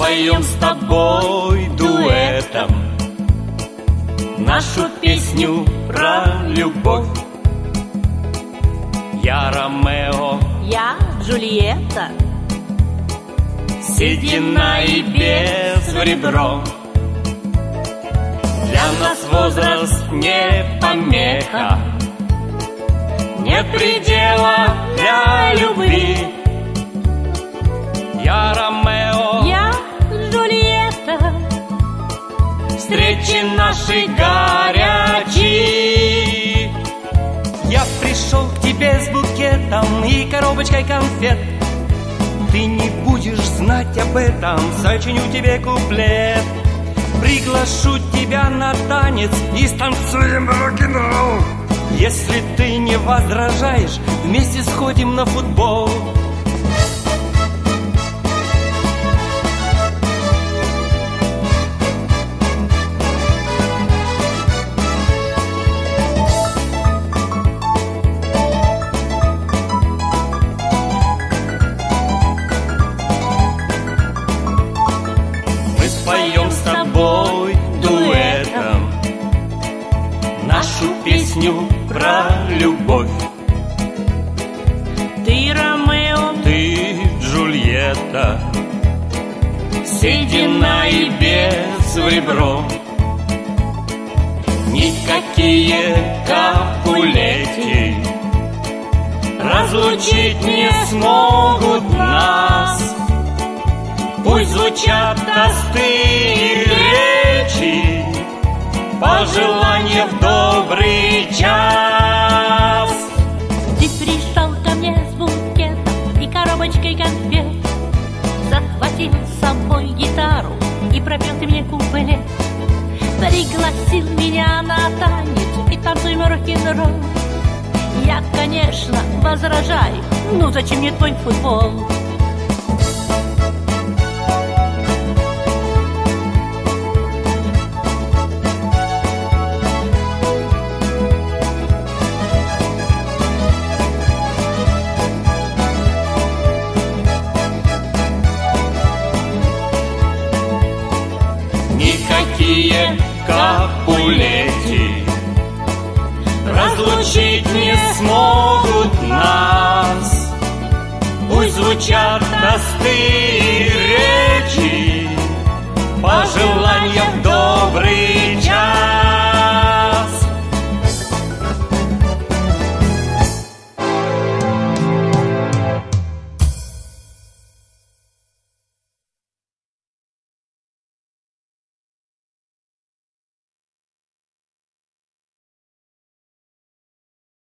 споем с тобой дуэтом нашу песню про любовь. Я Ромео, я Джульетта, седина и без в ребро. Для нас возраст не помеха, нет предела для любви. Я Ромео, я Джульетта, встречи наши горячие. Я пришел к тебе с букетом и коробочкой конфет. Ты не будешь знать об этом, сочиню тебе куплет. Приглашу тебя на танец и станцуем рок-н-ролл. Если ты не возражаешь, вместе сходим на футбол. Споем с тобой дуэтом нашу песню про любовь. ты Ромео, Ты Джульетта, седина и без в ребро. Никакие капулети разлучить не смогут нас. Пусть звучат тосты речи, пожелания в добрый час. ты пришел ко мне с букетом и коробочкой конфет, захватил с собой гитару и пропел ты мне куплет. Пригласил меня на танец и танцуем рок-н-ролл. Я, конечно, возражаю, ну зачем мне твой футбол? Никакие капулети разлучить не смогут нас. Пусть звучат тосты